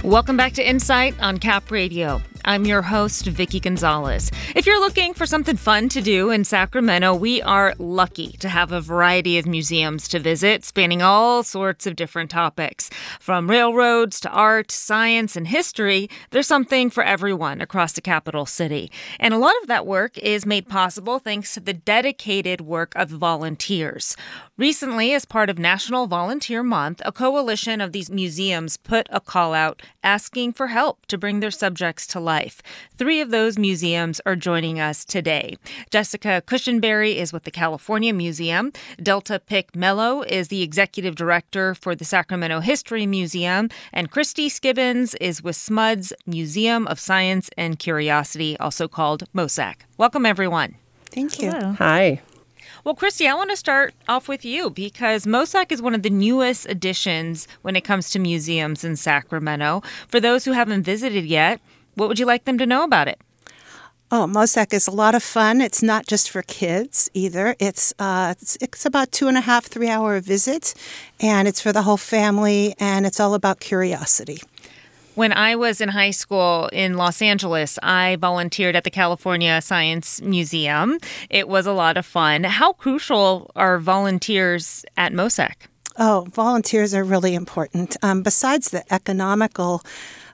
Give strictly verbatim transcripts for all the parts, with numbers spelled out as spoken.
Welcome back to Insight on Cap Radio. I'm your host, Vicki Gonzalez. If you're looking for something fun to do in Sacramento, we are lucky to have a variety of museums to visit, spanning all sorts of different topics. From railroads to art, science, and history, there's something for everyone across the capital city. And a lot of that work is made possible thanks to the dedicated work of volunteers. Recently, as part of National Volunteer Month, a coalition of these museums put a call out asking for help to bring their subjects to life. Three of those museums are joining us today. Jessica Cushenberry is with the California Museum. Delta Pick Mello is the executive director for the Sacramento History Museum. And Christy Skibbins is with SMUD's Museum of Science and Curiosity, also called MOSAC. Welcome, everyone. Thank you. Hello. Hi. Well, Christy, I want to start off with you because MOSAC is one of the newest additions when it comes to museums in Sacramento. For those who haven't visited yet, what would you like them to know about it? Oh, MOSAC is a lot of fun. It's not just for kids either. It's uh, it's, it's about two and a half, three hour visit, and it's for the whole family, and it's all about curiosity. When I was in high school in Los Angeles, I volunteered at the California Science Museum. It was a lot of fun. How crucial are volunteers at MOSAC? Oh, volunteers are really important. Um, besides the economical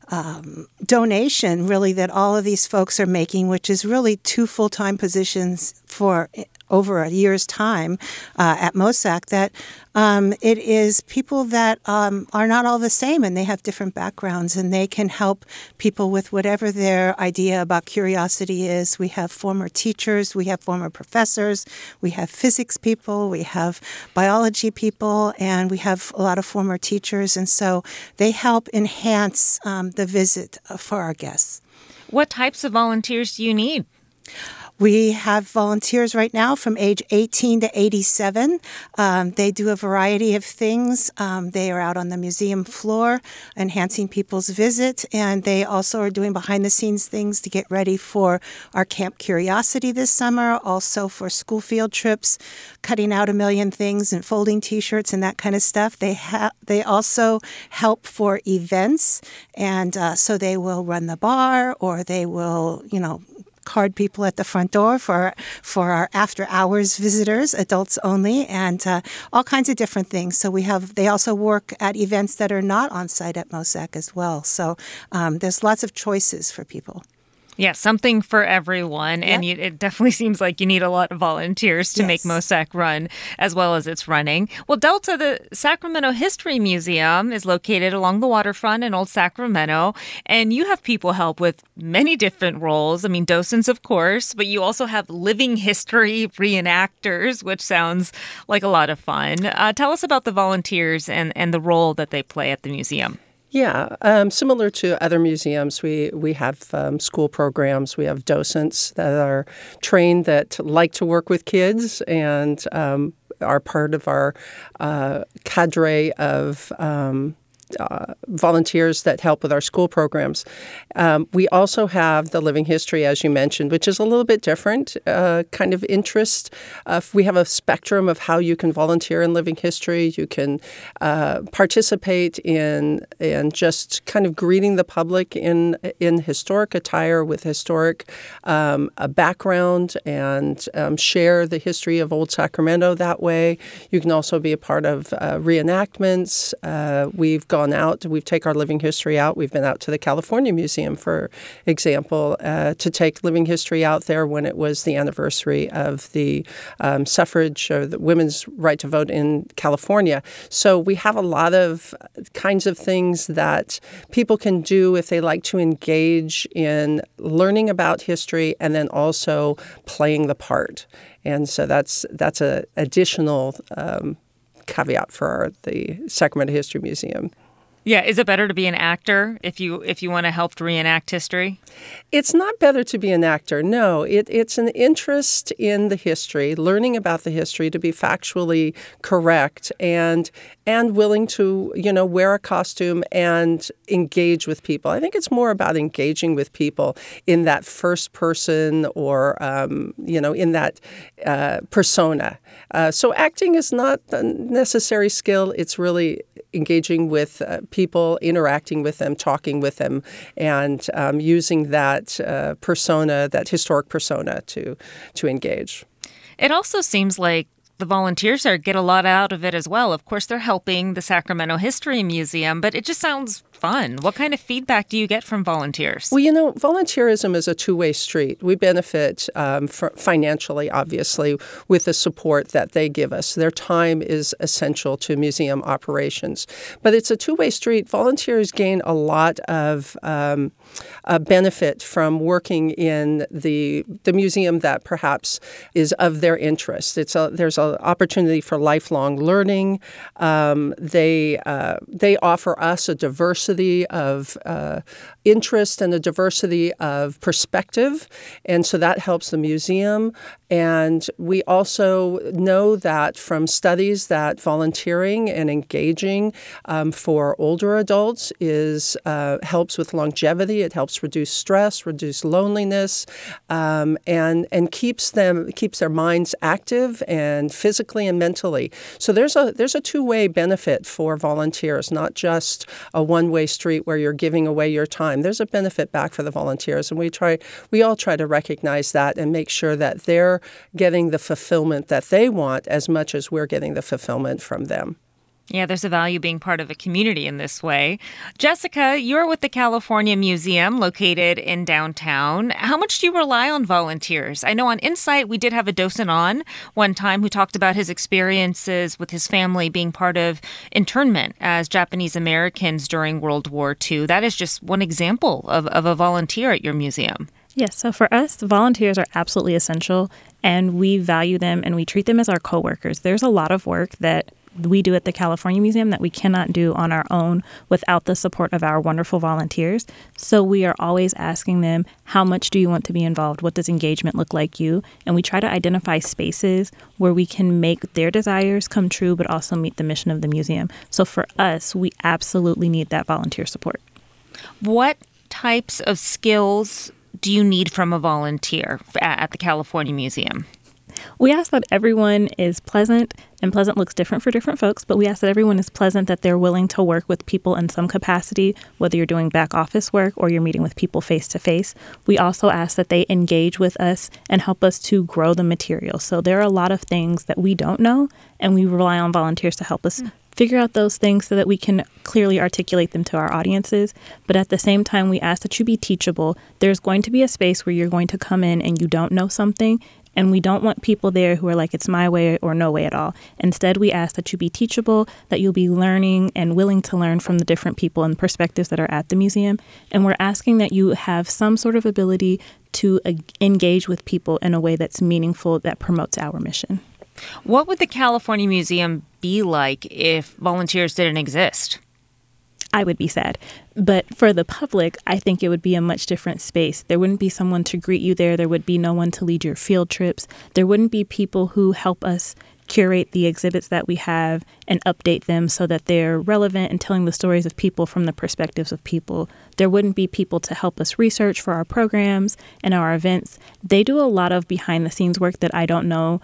um, donation, really, that all of these folks are making, which is really two full-time positions for over a year's time uh, at MOSAC, that um, it is people that um, are not all the same, and they have different backgrounds, and they can help people with whatever their idea about curiosity is. We have former teachers, we have former professors, we have physics people, we have biology people, and we have a lot of former teachers, and so they help enhance um, the visit for our guests. What types of volunteers do you need? We have volunteers right now from age eighteen to eighty-seven. Um, they do a variety of things. Um, they are out on the museum floor enhancing people's visit, and they also are doing behind-the-scenes things to get ready for our Camp Curiosity this summer, also for school field trips, cutting out a million things and folding T-shirts and that kind of stuff. They ha- They also help for events, and uh, so they will run the bar, or they will, you know, card people at the front door for for our after hours visitors, adults only, and uh, all kinds of different things. So we have they also work at events that are not on site at MOSAC as well. So um, there's lots of choices for people. Yeah, something for everyone. Yep. And you, it definitely seems like you need a lot of volunteers to Yes. make MOSAC run as well as it's running. Well, Delta, the Sacramento History Museum is located along the waterfront in Old Sacramento. And you have people help with many different roles. I mean, docents, of course, but you also have living history reenactors, which sounds like a lot of fun. Uh, tell us about the volunteers and, and the role that they play at the museum. Yeah, um, similar to other museums, we, we have um, school programs. We have docents that are trained that like to work with kids and um, are part of our uh, cadre of um Uh, volunteers that help with our school programs. Um, we also have the living history, as you mentioned, which is a little bit different uh, kind of interest. Uh, we have a spectrum of how you can volunteer in living history. You can uh, participate in in just kind of greeting the public in in historic attire with historic um, a background and um, share the history of Old Sacramento that way. You can also be a part of uh, reenactments. Uh, we've gone out. We've taken our living history out. We've been out to the California Museum, for example, uh, to take living history out there when it was the anniversary of the um, suffrage or the women's right to vote in California. So we have a lot of kinds of things that people can do if they like to engage in learning about history and then also playing the part. And so that's that's a additional um, caveat for our, the Sacramento History Museum. Yeah, is it better to be an actor if you if you want to help to reenact history? It's not better to be an actor. No, it, it's an interest in the history, learning about the history to be factually correct and and willing to, you know, wear a costume and engage with people. I think it's more about engaging with people in that first person or, um, you know, in that uh, persona. Uh, so acting is not a necessary skill. It's really engaging with uh, people people, interacting with them, talking with them, and um, using that uh, persona, that historic persona, to to engage. It also seems like the volunteers there get a lot out of it as well. Of course, they're helping the Sacramento History Museum, but it just sounds fun. What kind of feedback do you get from volunteers? Well, you know, volunteerism is a two-way street. We benefit um, f- financially, obviously, with the support that they give us. Their time is essential to museum operations. But it's a two-way street. Volunteers gain a lot of um, uh, benefit from working in the the museum that perhaps is of their interest. It's a, there's an opportunity for lifelong learning. Um, they uh, they offer us a diversity of uh, interest and a diversity of perspective, and so that helps the museum. And we also know that from studies that volunteering and engaging um, for older adults is uh, helps with longevity. It helps reduce stress, reduce loneliness, um, and and keeps them keeps their minds active and physically and mentally. So there's a there's a two-way benefit for volunteers, not just a one-way street where you're giving away your time. There's a benefit back for the volunteers, and we try we all try to recognize that and make sure that they're getting the fulfillment that they want as much as we're getting the fulfillment from them. Yeah, there's a value being part of a community in this way. Jessica, you're with the California Museum located in downtown. How much do you rely on volunteers? I know on Insight we did have a docent on one time who talked about his experiences with his family being part of internment as Japanese Americans during World War Two. That is just one example of, of a volunteer at your museum. Yes, so for us, volunteers are absolutely essential, and we value them and we treat them as our coworkers. There's a lot of work that we do at the California Museum that we cannot do on our own without the support of our wonderful volunteers. So we are always asking them, how much do you want to be involved? What does engagement look like you? And we try to identify spaces where we can make their desires come true, but also meet the mission of the museum. So for us, we absolutely need that volunteer support. What types of skills do you need from a volunteer at the California Museum? We ask that everyone is pleasant, and pleasant looks different for different folks, but we ask that everyone is pleasant, that they're willing to work with people in some capacity, whether you're doing back office work or you're meeting with people face to face. We also ask that they engage with us and help us to grow the material. So there are a lot of things that we don't know, and we rely on volunteers to help us mm. figure out those things so that we can clearly articulate them to our audiences. But at the same time, we ask that you be teachable. There's going to be a space where you're going to come in and you don't know something, and we don't want people there who are like, it's my way or no way at all. Instead, we ask that you be teachable, that you'll be learning and willing to learn from the different people and perspectives that are at the museum. And we're asking that you have some sort of ability to uh, engage with people in a way that's meaningful, that promotes our mission. What would the California Museum be like if volunteers didn't exist? I would be sad. But for the public, I think it would be a much different space. There wouldn't be someone to greet you there. There would be no one to lead your field trips. There wouldn't be people who help us curate the exhibits that we have and update them so that they're relevant and telling the stories of people from the perspectives of people. There wouldn't be people to help us research for our programs and our events. They do a lot of behind the scenes work that I don't know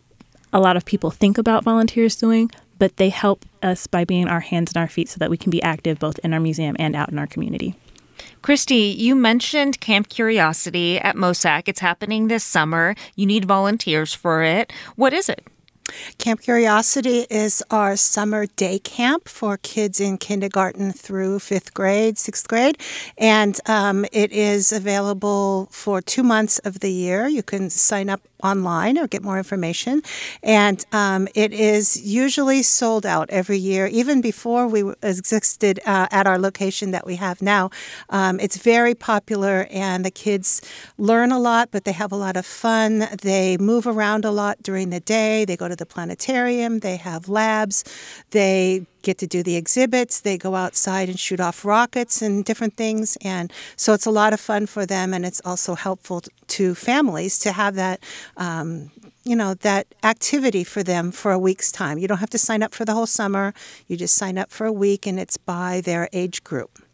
a lot of people think about volunteers doing, but they help us by being our hands and our feet so that we can be active both in our museum and out in our community. Christy, you mentioned Camp Curiosity at MOSAC. It's happening this summer. You need volunteers for it. What is it? Camp Curiosity is our summer day camp for kids in kindergarten through fifth grade, sixth grade, and um, it is available for two months of the year. You can sign up online or get more information, and um, it is usually sold out every year, even before we existed uh, at our location that we have now. Um, it's very popular, and the kids learn a lot, but they have a lot of fun. They move around a lot during the day. They go to the planetarium. They have labs. They get to do the exhibits. They go outside and shoot off rockets and different things. And so it's a lot of fun for them, and it's also helpful to families to have that, um, you know, that activity for them for a week's time. You don't have to sign up for the whole summer. You just sign up for a week, and it's by their age group.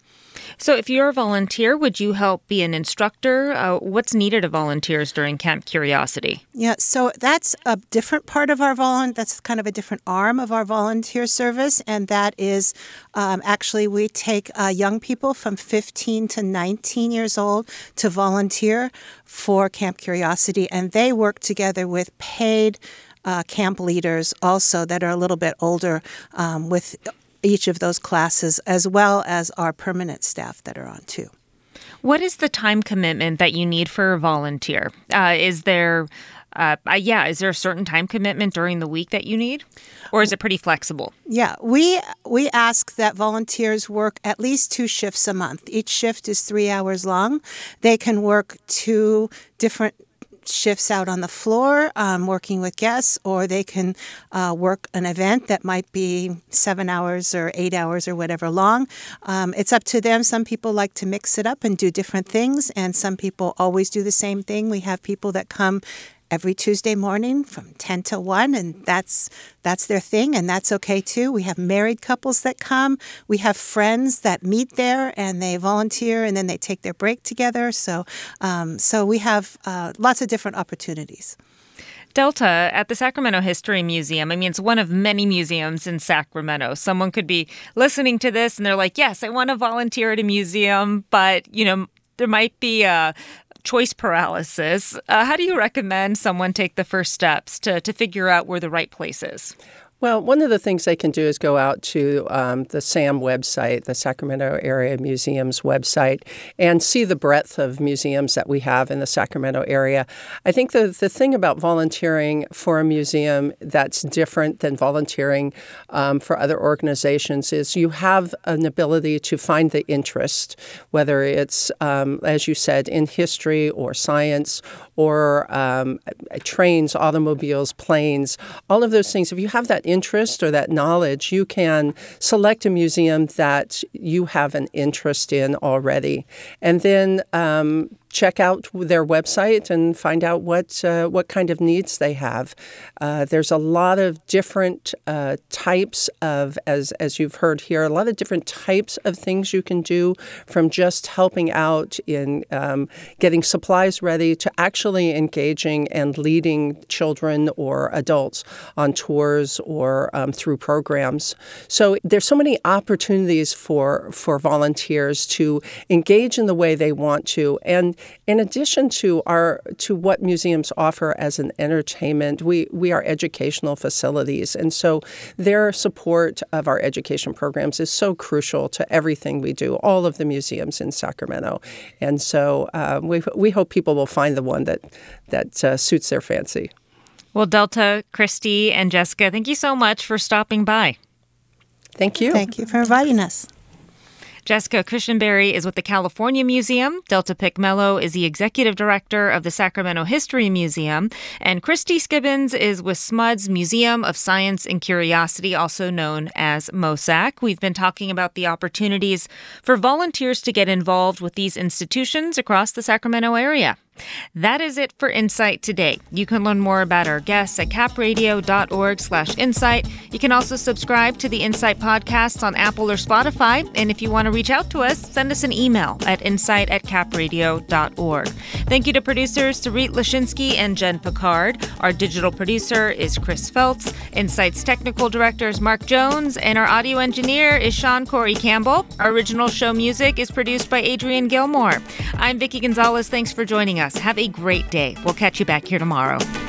So if you're a volunteer, would you help be an instructor? Uh, what's needed of volunteers during Camp Curiosity? Yeah, so that's a different part of our volunteer. That's kind of a different arm of our volunteer service, and that is um, actually we take uh, young people from fifteen to nineteen years old to volunteer for Camp Curiosity, and they work together with paid uh, camp leaders also that are a little bit older um, with each of those classes, as well as our permanent staff that are on too. What is the time commitment that you need for a volunteer? Uh, is there, uh, uh, yeah, is there a certain time commitment during the week that you need, or is it pretty flexible? Yeah, we we ask that volunteers work at least two shifts a month. Each shift is three hours long. They can work two different shifts out on the floor um, working with guests, or they can uh, work an event that might be seven hours or eight hours or whatever long. Um, it's up to them. Some people like to mix it up and do different things, and some people always do the same thing. We have people that come every Tuesday morning from ten to one, and that's that's their thing, and that's okay too. We have married couples that come. We have friends that meet there, and they volunteer, and then they take their break together. So, um, so we have uh, lots of different opportunities. Delta, at the Sacramento History Museum, I mean, it's one of many museums in Sacramento. Someone could be listening to this, and they're like, yes, I want to volunteer at a museum, but, you know, there might be a choice paralysis. Uh, how do you recommend someone take the first steps to, to figure out where the right place is? Well, one of the things they can do is go out to um, the SAM website, the Sacramento Area Museums website, and see the breadth of museums that we have in the Sacramento area. I think the, the thing about volunteering for a museum that's different than volunteering um, for other organizations is you have an ability to find the interest, whether it's, um, as you said, in history or science or um, trains, automobiles, planes, all of those things. If you have that interest or that knowledge, you can select a museum that you have an interest in already. And then um, check out their website and find out what uh, what kind of needs they have. Uh, there's a lot of different uh, types of, as as you've heard here, a lot of different types of things you can do, from just helping out in um, getting supplies ready to actually engaging and leading children or adults on tours or um, through programs. So there's so many opportunities for for volunteers to engage in the way they want to. And in addition to our to what museums offer as an entertainment, we, we are educational facilities. And so their support of our education programs is so crucial to everything we do, all of the museums in Sacramento. And so uh, we we hope people will find the one that, that uh, suits their fancy. Well, Delta, Christy, and Jessica, thank you so much for stopping by. Thank you. Thank you for inviting us. Jessica Christianberry is with the California Museum. Delta Pickmello is the executive director of the Sacramento History Museum. And Christy Skibbins is with S M U D's Museum of Science and Curiosity, also known as MOSAC. We've been talking about the opportunities for volunteers to get involved with these institutions across the Sacramento area. That is it for Insight today. You can learn more about our guests at capradio.org slash insight. You can also subscribe to the Insight podcasts on Apple or Spotify. And if you want to reach out to us, send us an email at insight at capradio dot org. Thank you to producers Sarit Lashinsky and Jen Picard. Our digital producer is Chris Feltz. Insight's technical director is Mark Jones. And our audio engineer is Sean Corey Campbell. Our original show music is produced by Adrian Gilmore. I'm Vicki Gonzalez. Thanks for joining us. Have a great day. We'll catch you back here tomorrow.